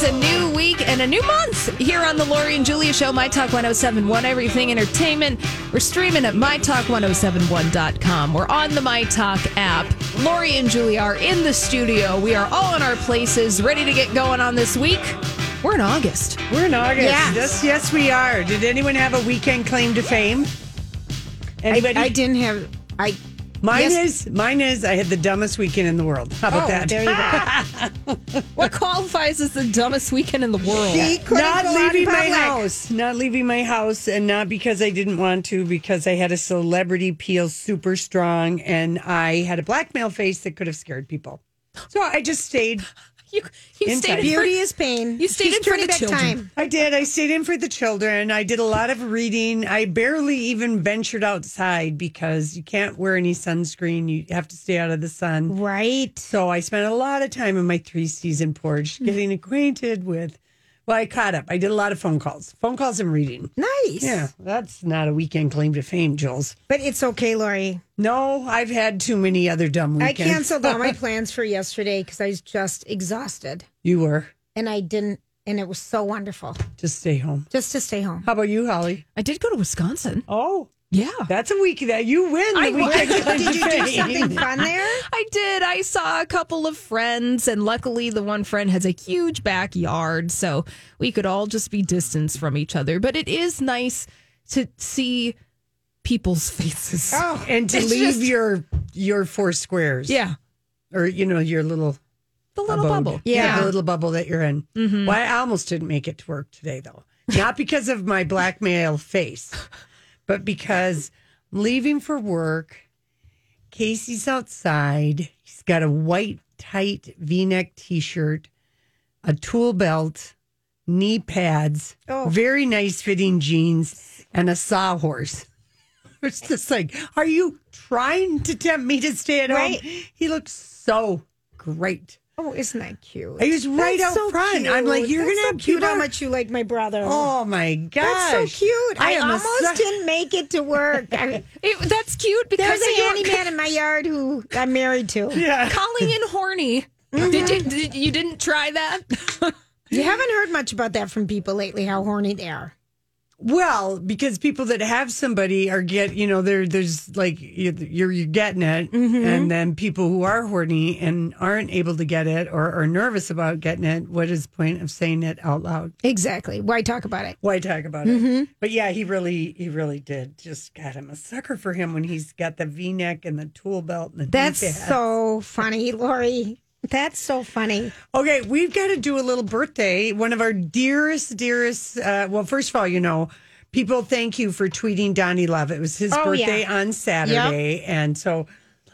a new week and a new month here on the Lori and Julia Show, My Talk 1071, Everything Entertainment. We're streaming at MyTalk1071.com. We're on the My Talk app. Lori and Julia are in the studio. We are all in our places, ready to get going on this week. We're in August. We're in August. Yes. Yes, we are. Did anyone have a weekend claim to fame? Anybody? I didn't have. Mine is. I had the dumbest weekend in the world. How about that? There you go. What qualifies as the dumbest weekend in the world? She couldn't Not go out in leaving my public. house. Not leaving my house, and not because I didn't want to, because I had a celebrity peel super strong, and I had a blackmail face that could have scared people. So I just stayed. You stayed in Beauty is pain. You stayed She's in for turning the back children. time. I did. I stayed in for the children. I did a lot of reading. I barely even ventured outside because you can't wear any sunscreen. You have to stay out of the sun. Right. So I spent a lot of time in my 3-season porch getting acquainted with. Well, I caught up. I did a lot of phone calls and reading. Nice. Yeah, that's not a weekend claim to fame, Jules. But it's okay, Lori. No, I've had too many other dumb I weekends. canceled all my plans for yesterday because I was just exhausted. You were. And I didn't. And it was so wonderful Just stay home. just to stay home. How about you, Holly? I did go to Wisconsin. Oh, Yeah. that's a week that you win the weekend claim Did to you do fame. something fun there? I did. I saw a couple of friends, and luckily the one friend has a huge backyard, so we could all just be distanced from each other. But it is nice to see people's faces. Oh, And to It's leave just- your four squares. Yeah. Or, your little The little abode. bubble. Yeah. The little bubble that you're in. Mm-hmm. Well, I almost didn't make it to work today, though. Not because of my blackmail face, but because I'm leaving for work. Casey's outside. He's got a white, tight V-neck T-shirt, a tool belt, knee pads, very nice fitting jeans, and a sawhorse. It's just like, are you trying to tempt me to stay at Right. home? He looks so great. Oh, isn't that cute? He was right That's out so front. cute. I'm like, you're That's gonna so have cute people- how much you like my brother. Oh my gosh, That's so cute. I am a almost suck- didn't make it to work. That's cute because There's a of your handyman in my yard who I'm married to. Yeah. calling in horny. You didn't try that? You haven't heard much about that from people lately, how horny they are. Well, because people that have somebody are there's like you're getting it, and then people who are horny and aren't able to get it or are nervous about getting it. What is the point of saying it out loud? Exactly. Why talk about it? Why talk about it? But yeah, he really did. Just got him a sucker for him when he's got the V-neck and the tool belt and the That's knee pads. so funny, Lori. That's so funny. Okay, we've got to do a little birthday. One of our dearest. Well, first of all, people thank you for tweeting Donnie Love. It was his birthday on Saturday, and so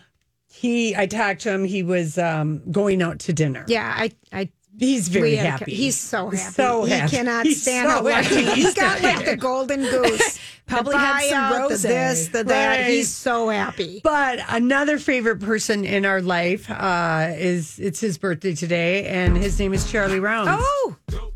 I talked to him. He was going out to dinner. Yeah, He's very happy. He's so happy. So he happy. cannot He's stand so how lucky happy. he got like the golden goose. Probably the had some buyout, the rosé. this, the that. Right. He's so happy. But another favorite person in our life it's his birthday today, and his name is Charlie Rounds. Oh,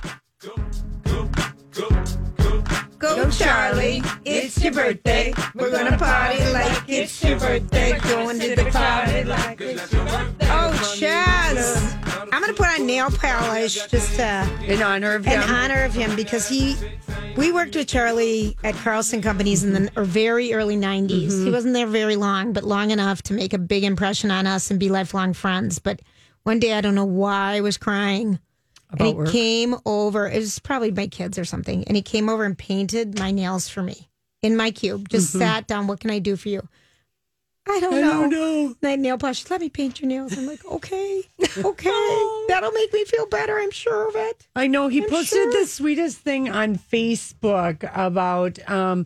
go Charlie! It's your birthday. We're gonna party like it's your birthday. Going to the party like it's your birthday. Oh, Chaz! I'm gonna put on nail polish just to. In honor of him. In honor of him, because we worked with Charlie at Carlson Companies in the very early 90s. He wasn't there very long, but long enough to make a big impression on us and be lifelong friends. But one day, I don't know why I was crying. About And he work. came over, it was probably my kids or something, and he came over and painted my nails for me in my cube. Just sat down, what can I do for you? I don't know. And I nail polish, let me paint your nails. I'm like, okay. That'll make me feel better, I'm sure of it. I know he posted sure. the sweetest thing on Facebook about,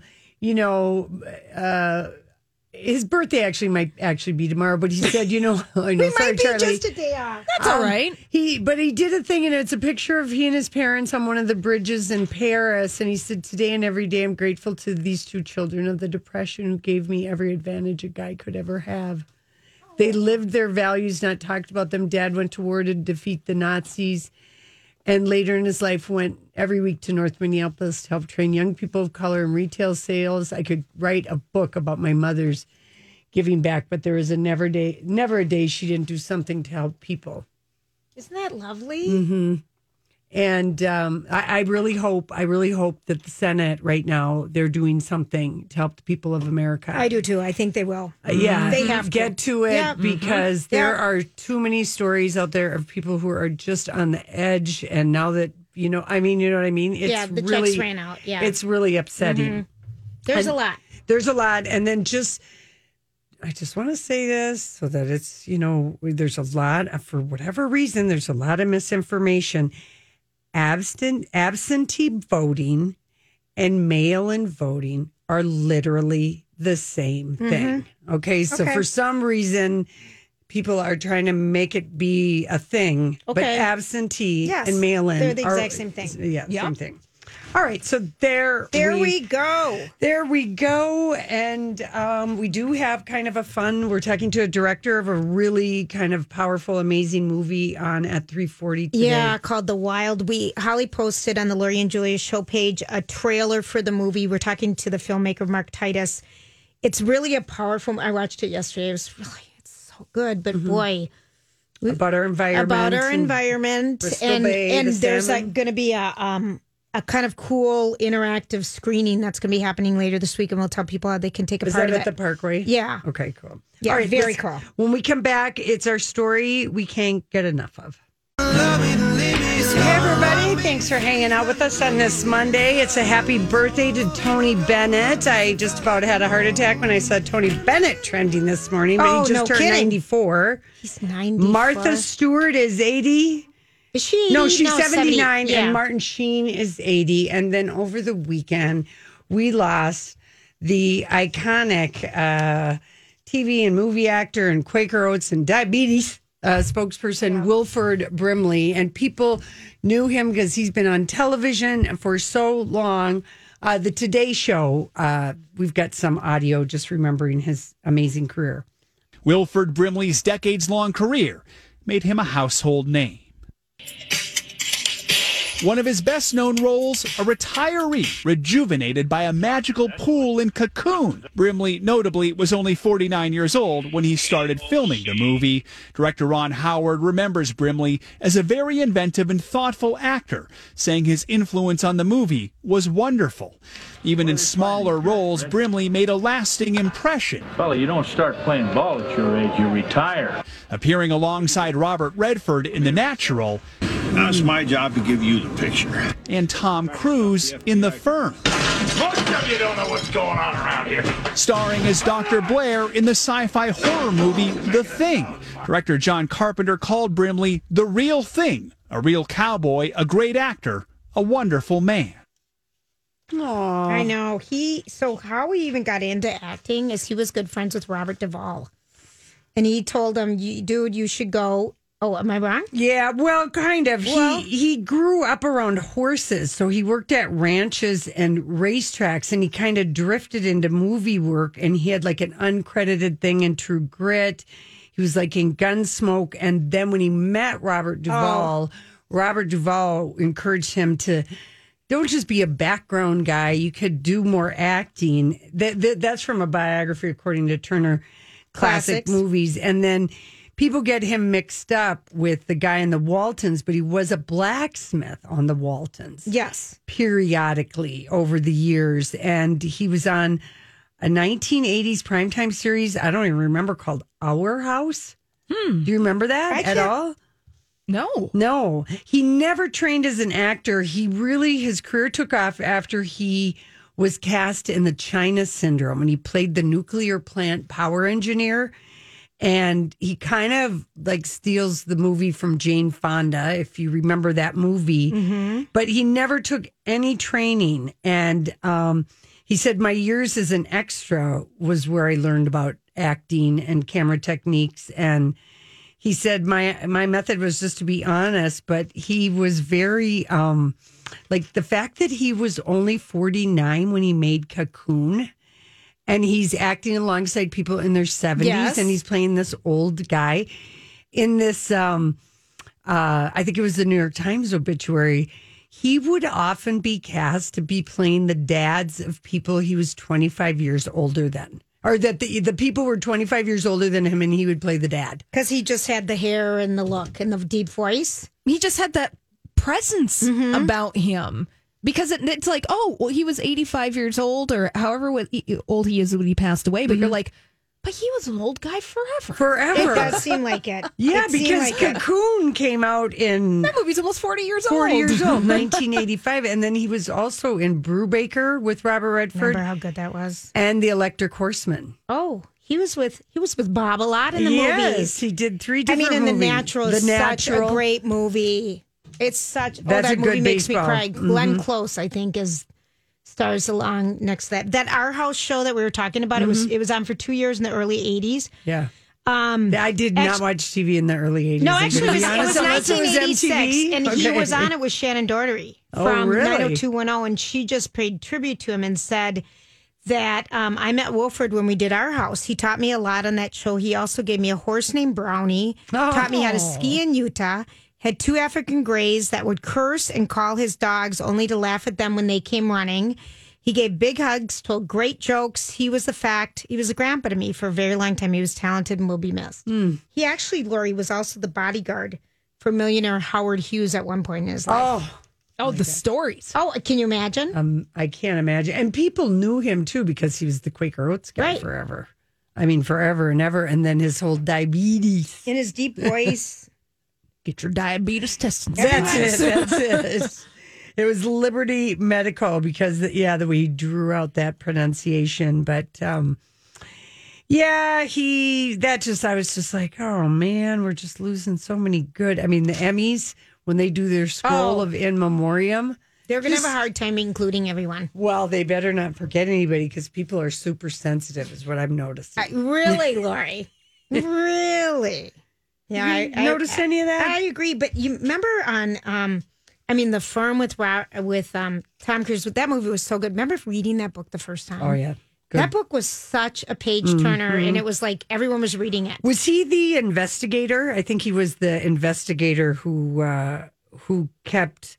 his birthday actually might be tomorrow, but he said, I know, We sorry, might be Charlie. just a day off. That's all right. But he did a thing, and it's a picture of he and his parents on one of the bridges in Paris. And he said, today and every day, I'm grateful to these two children of the Depression who gave me every advantage a guy could ever have. They lived their values, not talked about them. Dad went to war to defeat the Nazis. And later in his life, went every week to North Minneapolis to help train young people of color in retail sales. I could write a book about my mother's giving back, but there was never a day she didn't do something to help people. Isn't that lovely? And I really hope that the Senate right now, they're doing something to help the people of America. I do too. I think they will. Yeah, they have get to it Yeah. because there are too many stories out there of people who are just on the edge. And now that, you know what I mean? It's the really, checks ran out. Yeah. It's really upsetting. There's a lot. There's a lot. And then I just want to say this so that it's, there's a lot, for whatever reason, there's a lot of misinformation. Absentee voting and mail-in voting are literally the same thing. Okay, so for some reason, people are trying to make it be a thing, but absentee and mail-in they're the exact same thing. Yeah, same thing. All right, so there we go. There we go. And we do have kind of a fun, we're talking to a director of a really kind of powerful, amazing movie on at 3:40 today. Yeah, called The Wild. Holly posted on the Lori and Julia show page a trailer for the movie. We're talking to the filmmaker, Mark Titus. It's really a powerful, I watched it yesterday. It's so good, but boy. About our environment. And there's going to be a kind of cool interactive screening that's going to be happening later this week, and we'll tell people how they can take a part of it. Is that at the Parkway? Yeah. Okay, cool. Yeah, all right, very cool. When we come back, it's our story we can't get enough of. Hey, everybody. Thanks for hanging out with us on this Monday. It's a happy birthday to Tony Bennett. I just about had a heart attack when I saw Tony Bennett trending this morning, but he just turned 94. He's 94. Martha Stewart is 80. Is she? No, she's 79, 70. and Martin Sheen is 80. And then over the weekend, we lost the iconic TV and movie actor and Quaker Oats and diabetes spokesperson, Wilford Brimley. And people knew him because he's been on television for so long. The Today Show, we've got some audio just remembering his amazing career. Wilford Brimley's decades-long career made him a household name. One of his best-known roles, a retiree rejuvenated by a magical pool in Cocoon. Brimley, notably, was only 49 years old when he started filming the movie. Director Ron Howard remembers Brimley as a very inventive and thoughtful actor, saying his influence on the movie was wonderful. Even in smaller roles, Brimley made a lasting impression. Fella, you don't start playing ball at your age, you retire. Appearing alongside Robert Redford in The Natural. Now it's my job to give you the picture. And Tom Cruise in The Firm. Most of you don't know what's going on around here. Starring as Dr. Blair in the sci-fi horror movie The Thing. Director John Carpenter called Brimley the real thing, a real cowboy, a great actor, a wonderful man. Aww. I know. So how he even got into acting is he was good friends with Robert Duvall. And he told him, dude, you should go. Oh, am I wrong? Yeah, well, kind of. Well, he grew up around horses, so he worked at ranches and racetracks, and he kind of drifted into movie work, and he had like an uncredited thing in True Grit. He was like in Gunsmoke, and then when he met Robert Duvall, Robert Duvall encouraged him to don't just be a background guy. You could do more acting. That's from a biography, according to Turner Classic Movies, and then people get him mixed up with the guy in the Waltons, but he was a blacksmith on the Waltons. Yes. Periodically over the years. And he was on a 1980s primetime series, I don't even remember, called Our House. Do you remember that at all? No. He never trained as an actor. His career took off after he was cast in the China Syndrome, and he played the nuclear plant power engineer. And he kind of like steals the movie from Jane Fonda, if you remember that movie. Mm-hmm. But he never took any training. And he said, my years as an extra was where I learned about acting and camera techniques. And he said, my method was just to be honest. But he was very, like the fact that he was only 49 when he made Cocoon. And he's acting alongside people in their 70s, and he's playing this old guy in this, I think it was the New York Times obituary. He would often be cast to be playing the dads of people he was 25 years older than. Or that the people were 25 years older than him, and he would play the dad. Because he just had the hair and the look and the deep voice. He just had that presence about him. Because it's like, oh, well, he was 85 years old or however old he is when he passed away. But you're like, but he was an old guy forever. Forever. It does seem like it. Yeah, It seemed because like it. Cocoon came out in That movie's almost 40 years 40 old. years old, 1985. And then he was also in Brubaker with Robert Redford Remember how good that was? and The Electric Horseman. Oh, he was with Bob a lot in the Yes, movies. he did 3 I different mean, movies. The Natural is such a great movie. It's such. That's that a movie good makes baseball. me cry. Glenn Close, I think, stars along next to that. That Our House show that we were talking about. It was on for 2 years in the early 80s. Yeah. I did not watch TV in the early 80s. No, I'm actually, gonna it be was honest, unless it was 1986, MTV. and he Okay. was on it with Shannon Doherty Oh, from really? 90210, and she just paid tribute to him and said that I met Wilford when we did Our House. He taught me a lot on that show. He also gave me a horse named Brownie, taught me how to ski in Utah, had 2 African Greys that would curse and call his dogs only to laugh at them when they came running. He gave big hugs, told great jokes. He was a grandpa to me for a very long time. He was talented and will be missed. He actually, Lori, was also the bodyguard for millionaire Howard Hughes at one point in his life. Oh, the stories. Oh, can you imagine? I can't imagine. And people knew him too because he was the Quaker Oats guy Right. forever. I mean, forever and ever. And then his whole diabetes. In his deep voice. Get your diabetes tested. That's it. It was Liberty Medical because, the way he drew out that pronunciation. But, I was just like, oh, man, we're just losing so many good. I mean, the Emmys, when they do their scroll of in memoriam. They're going to have a hard time including everyone. Well, they better not forget anybody because people are super sensitive is what I've noticed. Really, Lori? Really? Yeah, I notice any of that? I agree. But you remember on, The Firm with Tom Cruise? That movie was so good. Remember reading that book the first time? Oh, yeah. Good. That book was such a page turner, and it was like everyone was reading it. Was he the investigator? I think he was the investigator who kept.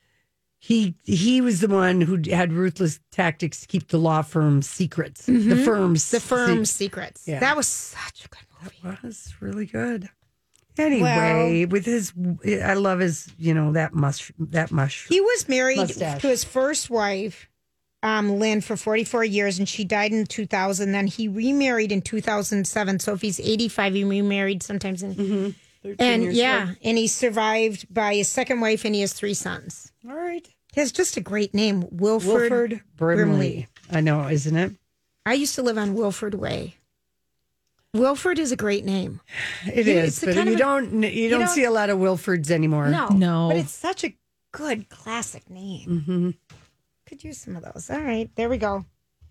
He was the one who had ruthless tactics to keep the law firm secrets. The firm's secrets. Yeah. That was such a good movie. That was really good. Anyway, with his, I love his, that mush. He was married Mustache. to his first wife, Lynn, for 44 years, and she died in 2000. Then he remarried in 2007. So if he's 85, he remarried sometimes. And he's survived by his second wife, and he has 3 sons. All right. He has just a great name, Wilford Brimley. I know, isn't it? I used to live on Wilford Way. Wilford is a great name. It is, but you don't see a lot of Wilfords anymore. No. But it's such a good classic name. Mm-hmm. Could use some of those. All right, there we go.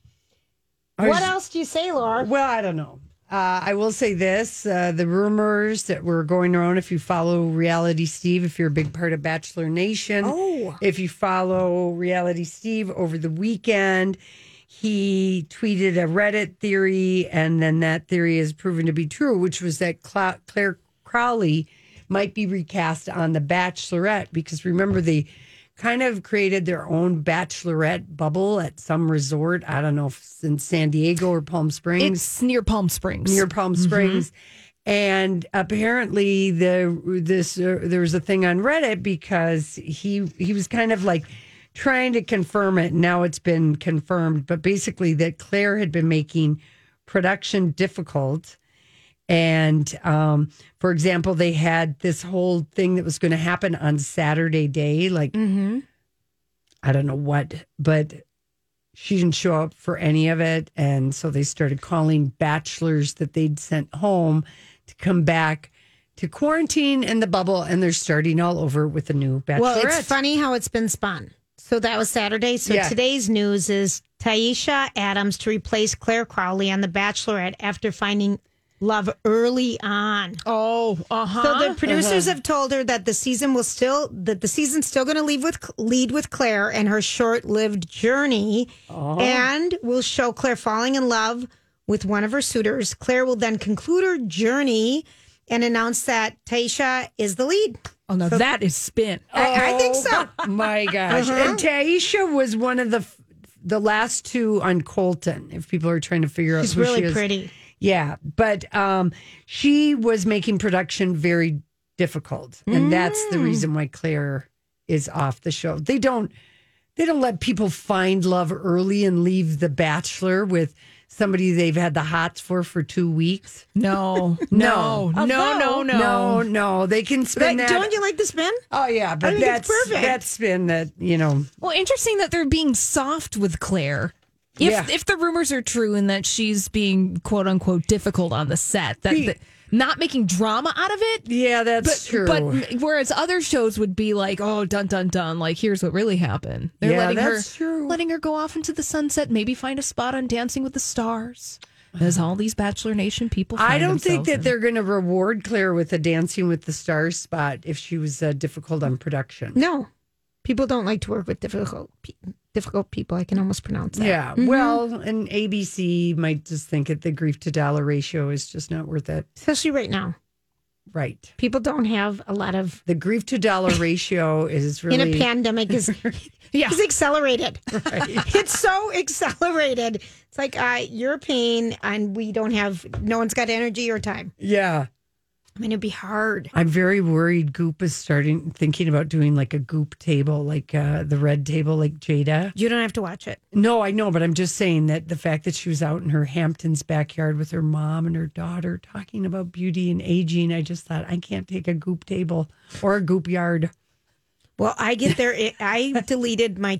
What else do you say, Laura? Well, I don't know. I will say this: the rumors that were going around. If you follow Reality Steve, if you're a big part of Bachelor Nation, if you follow Reality Steve over the weekend. He tweeted a Reddit theory, and then that theory is proven to be true, which was that Claire Crowley might be recast on The Bachelorette, because remember, they kind of created their own Bachelorette bubble at some resort. I don't know if it's in San Diego or Palm Springs. It's near Palm Springs. And apparently there was a thing on Reddit because he was kind of like trying to confirm it. Now it's been confirmed, but basically that Claire had been making production difficult. And for example, they had this whole thing that was going to happen on Saturday day. Like, I don't know what, but she didn't show up for any of it. And so they started calling bachelors that they'd sent home to come back to quarantine in the bubble. And they're starting all over with a new Bachelorette. Well, it's funny how it's been spun. So that was Saturday. So today's news is Taisha Adams to replace Claire Crowley on The Bachelorette after finding love early on. Oh, So the producers have told her that the season's still going to lead with Claire and her short-lived journey, and will show Claire falling in love with one of her suitors. Claire will then conclude her journey and announce that Taisha is the lead. Oh, no, that is spin. I think so. My gosh. And Taisha was one of the last 2 on Colton, if people are trying to figure out She's who really she is. pretty. Yeah, but she was making production very difficult. And that's the reason why Claire is off the show. They don't let people find love early and leave The Bachelor with somebody they've had the hots for 2 weeks. No. No. They can spin that. Don't you like the spin? Oh, yeah. But think it's perfect. That spin that, Well, interesting that they're being soft with Claire. If the rumors are true and that she's being quote unquote difficult on the set, that not making drama out of it. Yeah, that's true. But whereas other shows would be like, oh, dun dun dun, like here's what really happened. They're letting her go off into the sunset, maybe find a spot on Dancing with the Stars. As all these Bachelor Nation people find I don't think that themselves they're going to reward Claire with a Dancing with the Stars spot if she was difficult on production. No. People don't like to work with difficult people. I can almost pronounce that. Yeah. Well, and ABC might just think that the grief to dollar ratio is just not worth it. Especially right now. Right. People don't have a lot of... The grief to dollar ratio is really... In a pandemic is it's accelerated. Right. It's so accelerated. It's like you're a pain and no one's got energy or time. Yeah. I mean, it'd be hard. I'm very worried Goop is thinking about doing like a Goop table, like the red table, like Jada. You don't have to watch it. No, I know, but I'm just saying that the fact that she was out in her Hamptons backyard with her mom and her daughter talking about beauty and aging, I just thought, I can't take a Goop table or a Goop yard. Well, I get there. I deleted my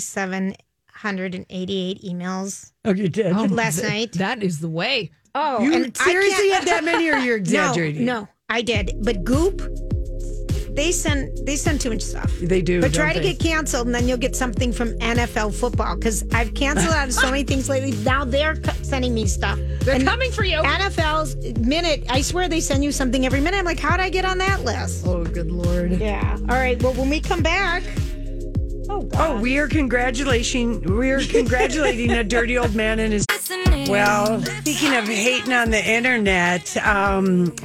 2,788 emails. Oh, you did? Last night. That is the way. Oh, You and seriously had that many, or you're exaggerating? No, I did. But Goop, they send too much stuff. They do. But try don't to they? get canceled, and then you'll get something from NFL football because I've canceled out so many things lately. Now they're sending me stuff. They're coming for you. NFL's minute. I swear they send you something every minute. I'm like, how'd I get on that list? Oh, good Lord. Yeah. All right. Well, when we come back. Oh, God. Oh, we are congratulating a dirty old man and his. Well, speaking of hating on the internet, I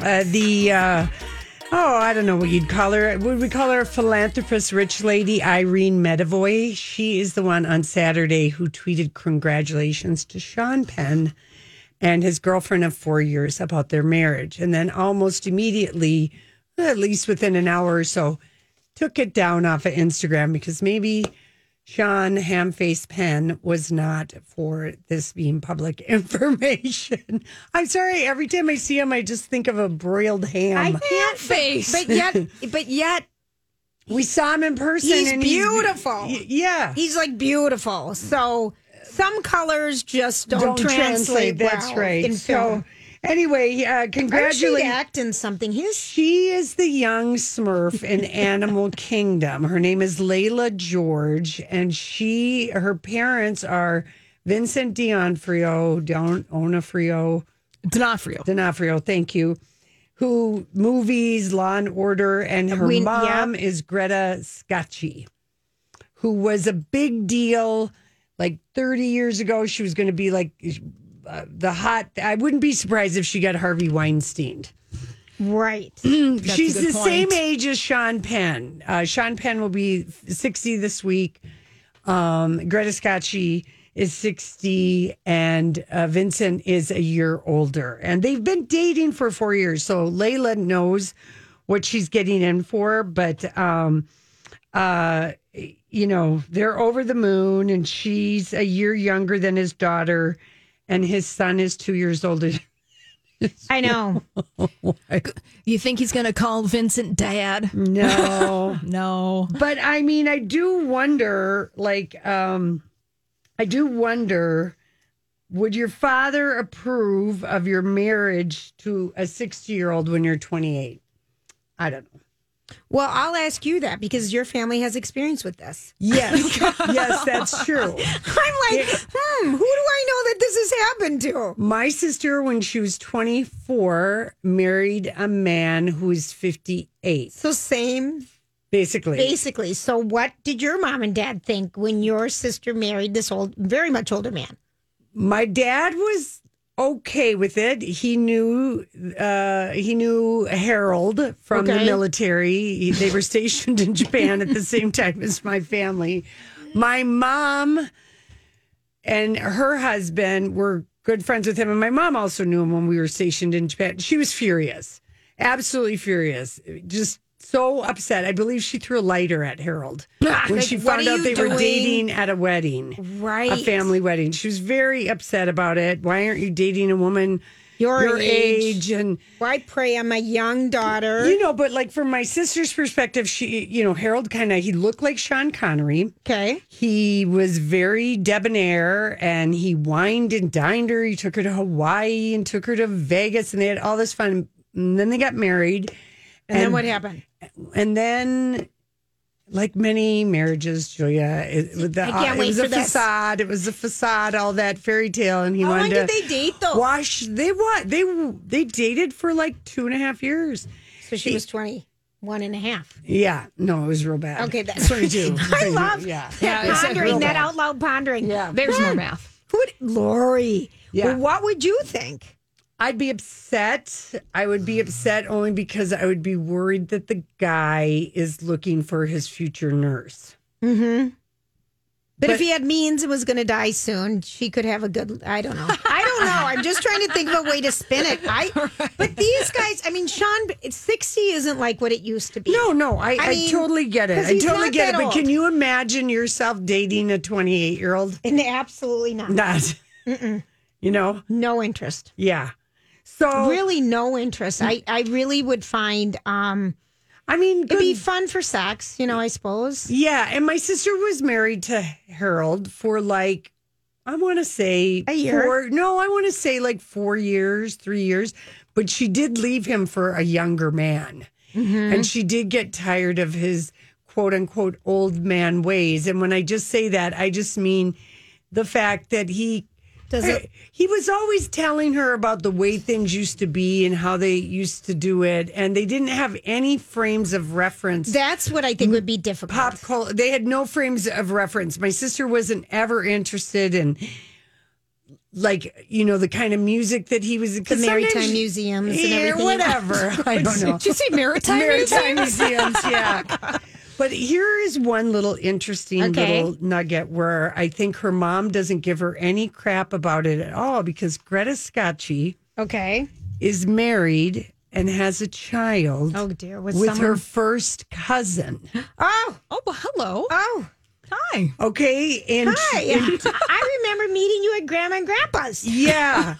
don't know what you'd call her. Would we call her a philanthropist, rich lady, Irene Medavoy? She is the one on Saturday who tweeted congratulations to Sean Penn and his girlfriend of 4 years about their marriage. And then almost immediately, at least within an hour or so, took it down off of Instagram because maybe Sean Hamface Penn was not for this being public information. I'm sorry. Every time I see him, I just think of a broiled ham. I can't face. But yet, we saw him in person. he's and beautiful. Yeah. He's like beautiful. So some colors just don't translate. That's well right. In film. So anyway, I wish he'd congratulations. act in something. She is the young Smurf in Animal Kingdom. Her name is Layla George, and her parents are Vincent D'Onofrio, thank you, who movies, Law and Order, and her mom is Greta Scacchi, who was a big deal like 30 years ago. She was going to be like I wouldn't be surprised if she got Harvey Weinstein. Right. She's the same age as Sean Penn. Sean Penn will be 60 this week. Greta Scacchi is 60 and Vincent is a year older. And they've been dating for 4 years. So Layla knows what she's getting in for. But, they're over the moon and she's a year younger than his daughter. And his son is 2 years older. I know. You think he's going to call Vincent Dad? No. No. But I mean, I do wonder, would your father approve of your marriage to a 60-year-old when you're 28? I don't know. Well, I'll ask you that because your family has experience with this. Yes. Yes, that's true. I'm like, who do I know that this has happened to? My sister, when she was 24, married a man who is 58. So same. Basically. So what did your mom and dad think when your sister married this very much older man? My dad was okay with it. He knew Harold from the military. They were stationed in Japan at the same time as my family. My mom and her husband were good friends with him, and my mom also knew him when we were stationed in Japan. She was furious, absolutely furious, just so upset. I believe she threw a lighter at Harold when she what found are out you they were doing? dating at a wedding, Right. a family wedding. She was very upset about it. Why aren't you dating a woman your age? And Why prey on my young daughter? but like from my sister's perspective, Harold he looked like Sean Connery. Okay. He was very debonair and he wined and dined her. He took her to Hawaii and took her to Vegas and they had all this fun. And then they got married. And then what happened? And then, like many marriages, Julia, it was a facade. It was a facade, all that fairy tale. And he How long wanted did to they date, though? They dated for like 2.5 years. So she was 21 and a half. Yeah. No, it was real bad. Okay, that's 22. I love Yeah, pondering, that out loud pondering. Yeah. There's more math. Lori. Yeah. Well, what would you think? I'd be upset. I would be upset only because I would be worried that the guy is looking for his future nurse. But if he had means and was going to die soon, she could have a good. I don't know. I'm just trying to think of a way to spin it. But these guys, Sean, 60 isn't like what it used to be. No, I mean, totally get it. 'cause I he's totally not get it. that But old. can you imagine yourself dating a 28-year-old? And absolutely not. Not. No interest. Yeah. So Really, no interest. I really would find. It'd be fun for sex, I suppose. Yeah, and my sister was married to Harold for I want to say A year? I want to say 4 years, 3 years, but she did leave him for a younger man. And she did get tired of his quote unquote old man ways. And when I just say that, I just mean the fact that he was always telling her about the way things used to be and how they used to do it. And they didn't have any frames of reference. That's what I think would be difficult. Pop culture. They had no frames of reference. My sister wasn't ever interested in the kind of music that he was. The maritime museums and everything. Whatever. I don't know. Did you say maritime museums, yeah. But here is one little interesting little nugget where I think her mom doesn't give her any crap about it at all because Greta Scacchi is married and has a child with her first cousin. Oh, well, hello. oh. Hi. Okay. And I remember meeting you at Grandma and Grandpa's. yeah.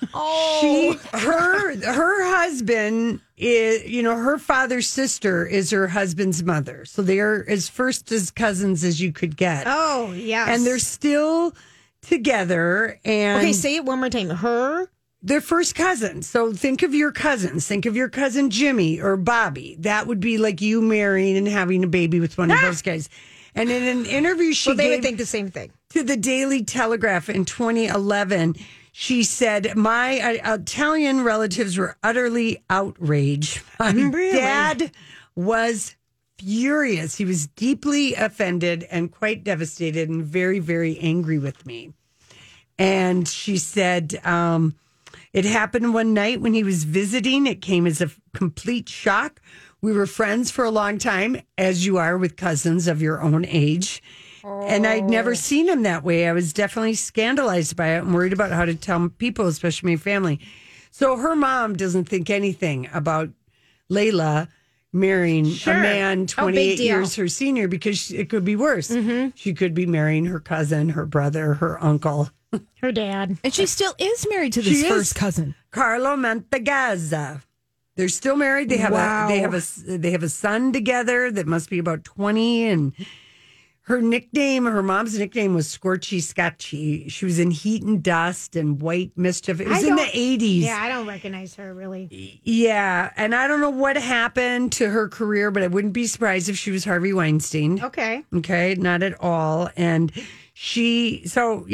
Her husband is, her father's sister is her husband's mother. So they're as first as cousins as you could get. Oh, yes. And they're still together. And Okay, say it one more time. they're first cousins. So think of your cousins. Think of your cousin Jimmy or Bobby. That would be like you marrying and having a baby with one of those guys. And in an interview she they gave would think the same thing. to the Daily Telegraph in 2011, she said, my Italian relatives were utterly outraged. My dad was furious. He was deeply offended and quite devastated and very, very angry with me. And she said, it happened one night when he was visiting. It came as a complete shock. We were friends for a long time, as you are with cousins of your own age. And I'd never seen him that way. I was definitely scandalized by it and worried about how to tell people, especially my family. So her mom doesn't think anything about Layla marrying a man 28 years her senior because it could be worse. She could be marrying her cousin, her brother, her uncle. Her dad. And she still is married to this first cousin. Carlo Mantagazza. They're still married. They have they have a son together that must be about 20. And her mom's nickname was Scorchy Scotchy. She was in Heat and Dust and White Mischief. It was in the 80s. Yeah, I don't recognize her really. Yeah, and I don't know what happened to her career, but I wouldn't be surprised if she was Harvey Weinstein. Okay, not at all. And she's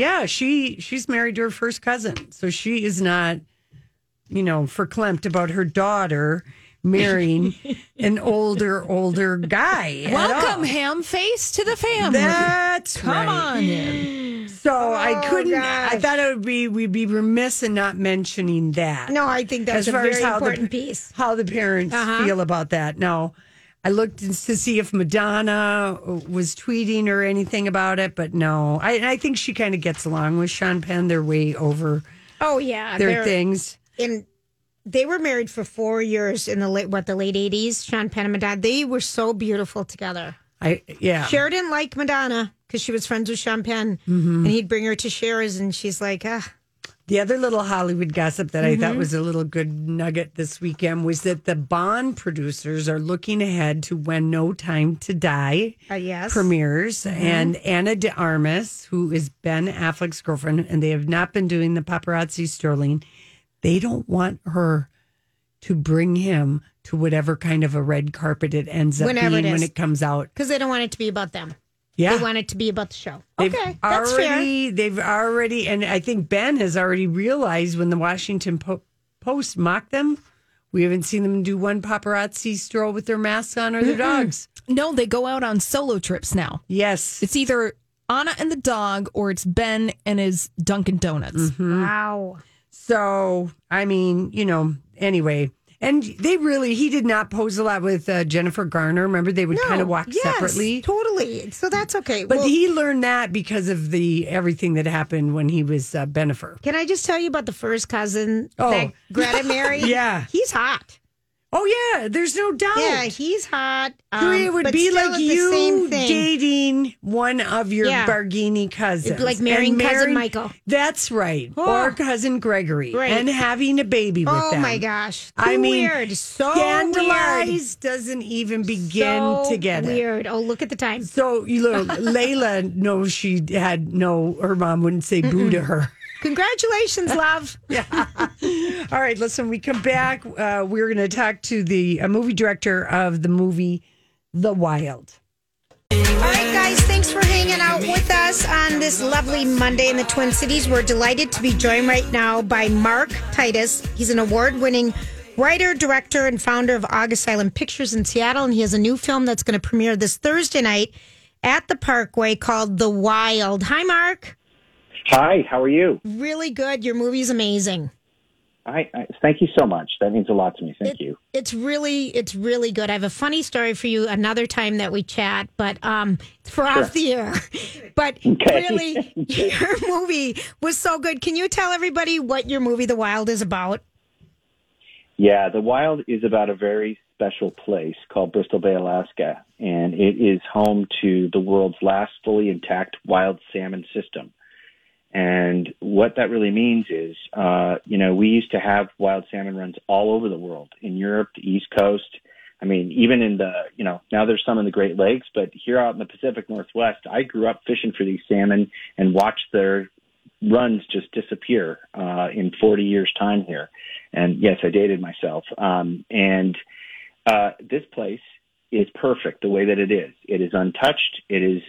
married to her first cousin, so she is not, verklempt about her daughter marrying an older guy. Welcome, ham face, to the family. That's Come right. on in. So I couldn't. gosh. I thought we'd be remiss in not mentioning that. no, I think that's As a far as very how important piece. How the parents feel about that. Now, I looked to see if Madonna was tweeting or anything about it, but no. I think she kind of gets along with Sean Penn. They're way over Oh yeah, their things. they were married for 4 years in the late 80s. Sean Penn and Madonna. They were so beautiful together. Cher didn't like Madonna because she was friends with Sean Penn, and he'd bring her to Cher's, and she's like, The other little Hollywood gossip that I thought was a little good nugget this weekend was that the Bond producers are looking ahead to when No Time to Die premieres. And Anna de Armas, who is Ben Affleck's girlfriend, and they have not been doing the paparazzi Sterling, they don't want her to bring him to whatever kind of a red carpet it ends up being when it comes out. Because they don't want it to be about them. Yeah. They want it to be about the show. That's fair. They've already, and I think Ben has already realized when the Washington Post mocked them, we haven't seen them do one paparazzi stroll with their masks on or their dogs. No, they go out on solo trips now. Yes. It's either Anna and the dog or it's Ben and his Dunkin' Donuts. Wow. So, I mean, anyway. And he did not pose a lot with Jennifer Garner. Remember, they would kind of walk separately. Totally. So that's okay. But he learned that because of everything that happened when he was Bennifer. Can I just tell you about the first cousin that Greta married? Yeah. He's hot. Oh, yeah. There's no doubt. Yeah, he's hot. It would but be still like it's the you same thing. dating one of your Barghini cousins. Like marrying cousin Michael. That's right. Or cousin Gregory. Right. And having a baby with them. Oh, my gosh. Weird. So Scandalized doesn't even begin to get it. Weird. Oh, look at the time. So, Layla knows her mom wouldn't say boo to her. Congratulations, love. All right, listen, when we come back, we're going to talk to the movie director of the movie The Wild. All right, guys, thanks for hanging out with us on this lovely Monday in the Twin Cities. We're delighted to be joined right now by Mark Titus. He's an award-winning writer, director, and founder of August Island Pictures in Seattle, and he has a new film that's going to premiere this Thursday night at the Parkway called The Wild. Hi, Mark. Hi, how are you? Really good. Your movie's amazing. I thank you so much. That means a lot to me. Thank you. It's really good. I have a funny story for you another time that we chat, but for off the air. But really, your movie was so good. Can you tell everybody what your movie, The Wild, is about? Yeah, The Wild is about a very special place called Bristol Bay, Alaska, and it is home to the world's last fully intact wild salmon system. And what that really means is, we used to have wild salmon runs all over the world, in Europe, the East Coast. I mean, even in now there's some in the Great Lakes, but here out in the Pacific Northwest, I grew up fishing for these salmon and watched their runs just disappear in 40 years' time here. And yes, I dated myself. This place is perfect the way that it is. It is untouched. It is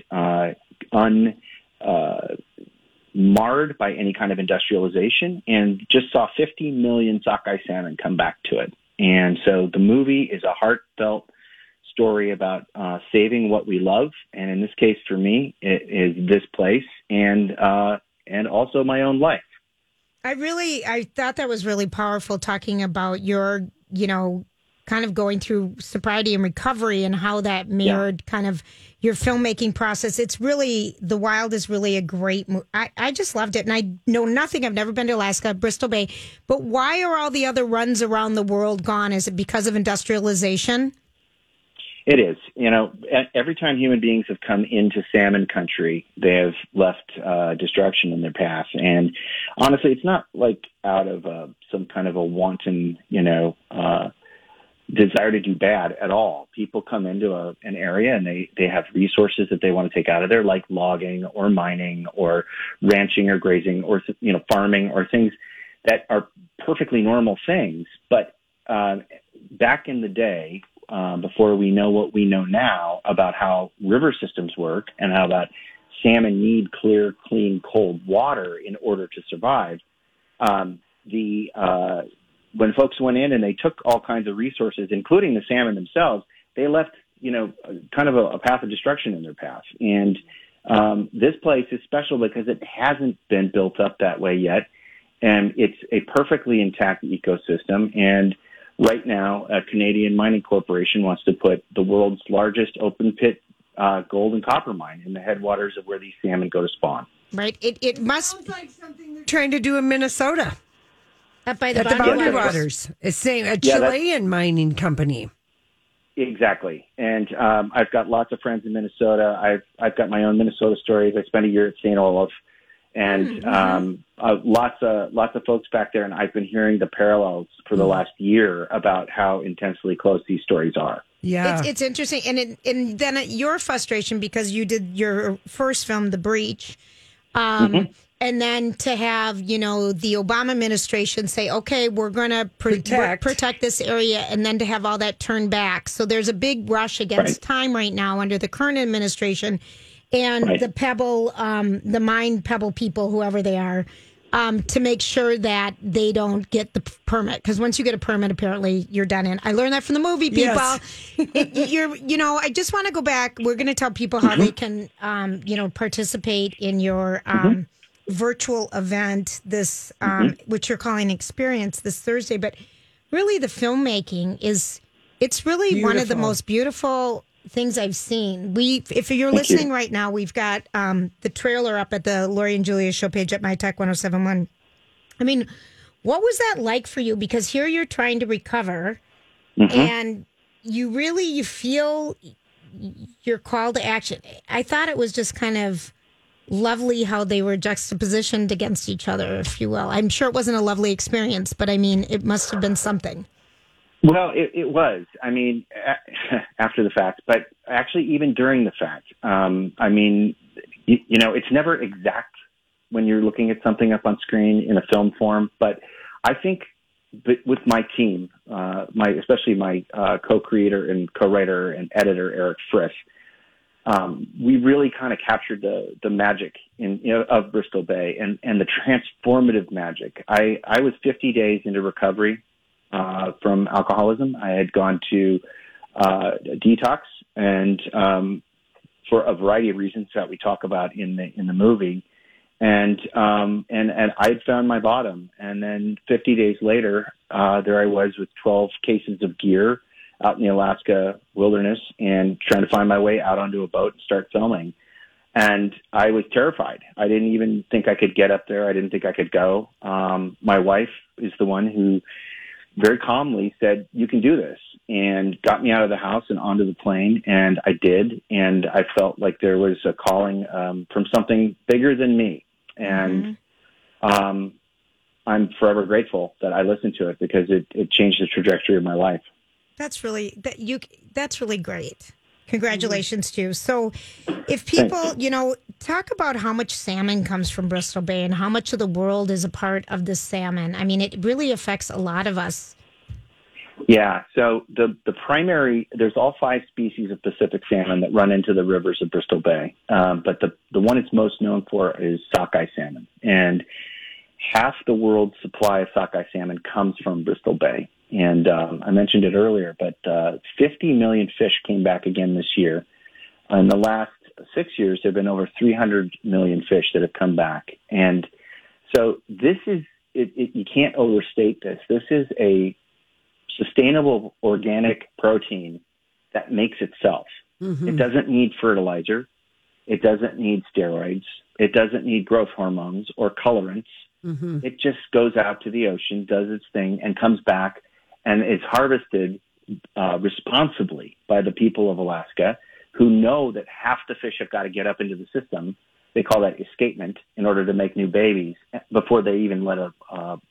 marred by any kind of industrialization, and just saw 50 million sockeye salmon come back to it. And so the movie is a heartfelt story about saving what we love, and in this case for me it is this place and also my own life. I thought that was really powerful, talking about your kind of going through sobriety and recovery and how that mirrored kind of your filmmaking process. It's really, The Wild is really a great movie. I just loved it. And I know nothing. I've never been to Alaska, Bristol Bay. But why are all the other runs around the world gone? Is it because of industrialization? It is. Every time human beings have come into salmon country, they have left destruction in their path. And honestly, it's not like out of some kind of a wanton, desire to do bad at all. People come into an area and they have resources that they want to take out of there, like logging or mining or ranching or grazing or, farming or things that are perfectly normal things. But back in the day, before we know what we know now about how river systems work and how that salmon need clear, clean, cold water in order to survive, when folks went in and they took all kinds of resources, including the salmon themselves, they left, kind of a path of destruction in their path. And this place is special because it hasn't been built up that way yet. And it's a perfectly intact ecosystem. And right now, a Canadian mining corporation wants to put the world's largest open pit gold and copper mine in the headwaters of where these salmon go to spawn. Right. It must sounds like something they're trying to do in Minnesota. Up by the At the Boundary Waters. Waters. It's saying a Yeah, Chilean mining company. Exactly. And I've got lots of friends in Minnesota. I've got my own Minnesota stories. I spent a year at St. Olaf, and lots of folks back there. And I've been hearing the parallels for the last year about how intensely close these stories are. Yeah. It's interesting. And then your frustration because you did your first film, The Breach. And then to have, the Obama administration say, okay, we're going to protect this area, and then to have all that turned back. So there's a big rush against time right now under the current administration and the Pebble, the mine Pebble people, whoever they are, to make sure that they don't get the permit. Because once you get a permit, apparently you're done in. I learned that from the movie, people. Yes. I just want to go back. We're going to tell people how they can, participate in your virtual event, this which you're calling Experience this Thursday. But really, the filmmaking it's really one of the most beautiful things I've seen. If you're listening right now, we've got the trailer up at the Lori and Julia show page at MyTalk 1071. I mean, what was that like for you? Because here you're trying to recover, and you feel your call to action. I thought it was just kind of lovely how they were juxtapositioned against each other, if you will. I'm sure it wasn't a lovely experience, but I mean, it must have been something. Well, it was. I mean, after the fact, but actually even during the fact. I mean, it's never exact when you're looking at something up on screen in a film form, but I think with my team, especially my co-creator and co-writer and editor, Eric Frisch, we really kind of captured the magic of Bristol Bay and the transformative magic. I was 50 days into recovery from alcoholism. I had gone to detox, and for a variety of reasons that we talk about in the movie, and I had found my bottom. And then 50 days later, there I was with 12 cases of gear out in the Alaska wilderness and trying to find my way out onto a boat and start filming. And I was terrified. I didn't even think I could get up there. I didn't think I could go. My wife is the one who very calmly said, "You can do this," and got me out of the house and onto the plane. And I did. And I felt like there was a calling from something bigger than me. And I'm forever grateful that I listened to it because it changed the trajectory of my life. That's really great. Congratulations to you. So if people, talk about how much salmon comes from Bristol Bay and how much of the world is a part of the salmon. I mean, it really affects a lot of us. Yeah. So the primary, there's all 5 species of Pacific salmon that run into the rivers of Bristol Bay. But the one it's most known for is sockeye salmon. And half the world's supply of sockeye salmon comes from Bristol Bay. And I mentioned it earlier, but 50 million fish came back again this year. In the last 6 years, there have been over 300 million fish that have come back. And so this is, you can't overstate this. This is a sustainable organic protein that makes itself. It doesn't need fertilizer. It doesn't need steroids. It doesn't need growth hormones or colorants. It just goes out to the ocean, does its thing, and comes back. And it's harvested responsibly by the people of Alaska, who know that half the fish have got to get up into the system. They call that escapement in order to make new babies before they even let a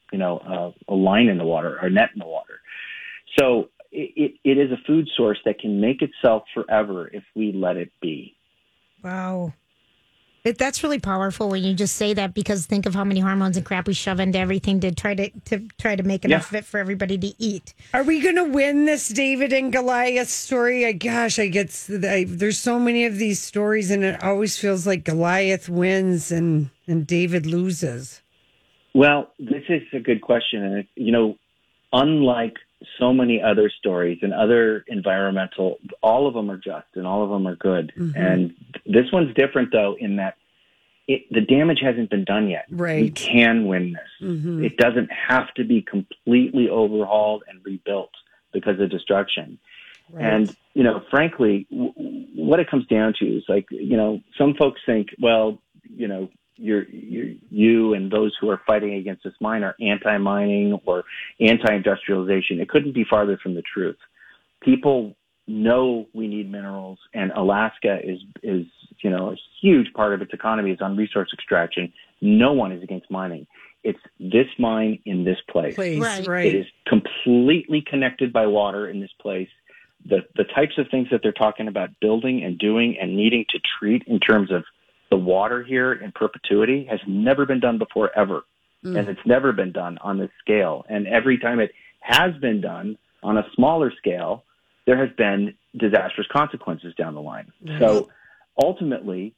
line in the water or a net in the water. So it is a food source that can make itself forever if we let it be. Wow. That's really powerful when you just say that, because think of how many hormones and crap we shove into everything to try to make enough of it for everybody to eat. Are we going to win this David and Goliath story? There's so many of these stories, and it always feels like Goliath wins and David loses. Well, this is a good question. And, unlike so many other stories and other environmental, all of them are just and all of them are good. And this one's different, though, in that the damage hasn't been done yet. Right. We can win this. It doesn't have to be completely overhauled and rebuilt because of destruction. Right. And, frankly, what it comes down to is some folks think, well, you and those who are fighting against this mine are anti-mining or anti-industrialization. It couldn't be farther from the truth. People know we need minerals, and Alaska is a huge part of its economy is on resource extraction. No one is against mining. It's this mine in this place. Right. It is completely connected by water in this place. The types of things that they're talking about building and doing and needing to treat in terms of the water here in perpetuity has never been done before, ever. And it's never been done on this scale. And every time it has been done on a smaller scale, there has been disastrous consequences down the line. Mm-hmm. So ultimately,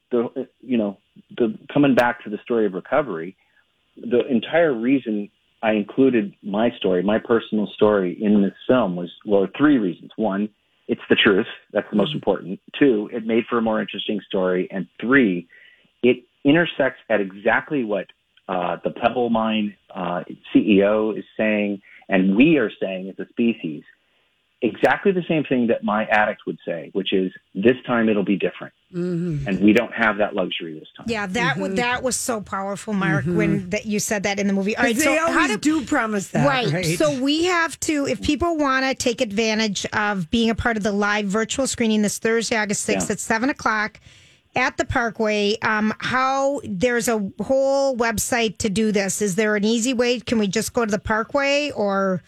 coming back to the story of recovery, the entire reason I included my story, my personal story in this film was, three reasons. One, it's the truth. That's the most important. Two, it made for a more interesting story. And three, it intersects at exactly what the Pebble Mine CEO is saying, and we are saying as a species, exactly the same thing that my addict would say, which is this time it'll be different. Mm-hmm. And we don't have that luxury this time. Yeah, that was so powerful, Mark, when you said that in the movie. All right, they always do promise that. Right. So we have to, if people want to take advantage of being a part of the live virtual screening this Thursday, August 6th at 7 o'clock at the Parkway, there's a whole website to do this. Is there an easy way? Can we just go to the Parkway or...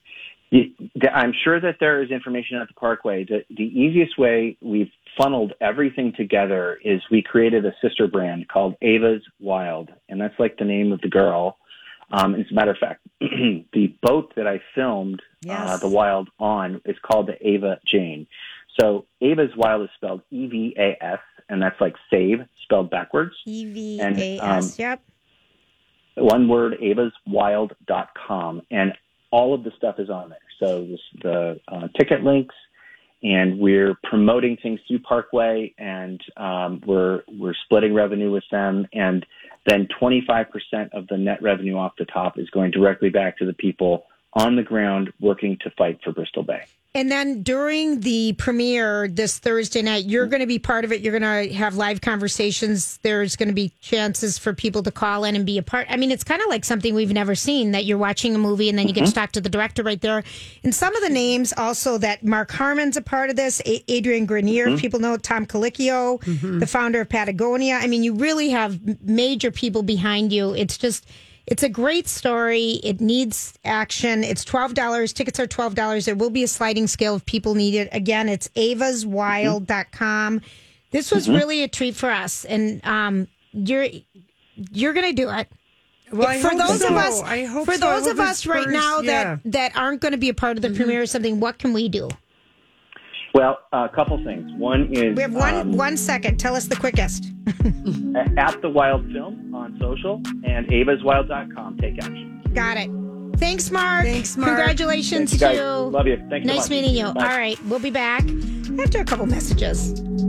I'm sure that there is information at the Parkway. The easiest way we've funneled everything together is we created a sister brand called Ava's Wild, and that's like the name of the girl. As a matter of fact, the boat that I filmed the Wild on is called the Ava Jane. So Ava's Wild is spelled EVAS, and that's like save spelled backwards. EVAS, yep. One word, avaswild.com, and all of the stuff is on there. So the ticket links, and we're promoting things through Parkway, and we're splitting revenue with them, and then 25% of the net revenue off the top is going directly back to the people on the ground working to fight for Bristol Bay. And then during the premiere this Thursday night, you're going to be part of it. You're going to have live conversations. There's going to be chances for people to call in and be a part. I mean, it's kind of like something we've never seen, that you're watching a movie and then you get to talk to the director right there. And some of the names also that Mark Harmon's a part of this, Adrian Grenier, people know, Tom Colicchio, the founder of Patagonia. I mean, you really have major people behind you. It's a great story. It needs action. It's $12. Tickets are $12. There will be a sliding scale if people need it. Again, it's avaswild.com. This was really a treat for us, and you're going to do it. Well, for those of us, for those of us right now that aren't going to be a part of the premiere or something, what can we do? Well, a couple things. One is... We have 1 second. Tell us the quickest. At The Wild Film on social and avaswild.com. Take action. Got it. Thanks, Mark. Thanks, Congratulations you guys. to you. Love you. Thanks so much. Nice meeting you. Bye. All right. We'll be back after a couple messages.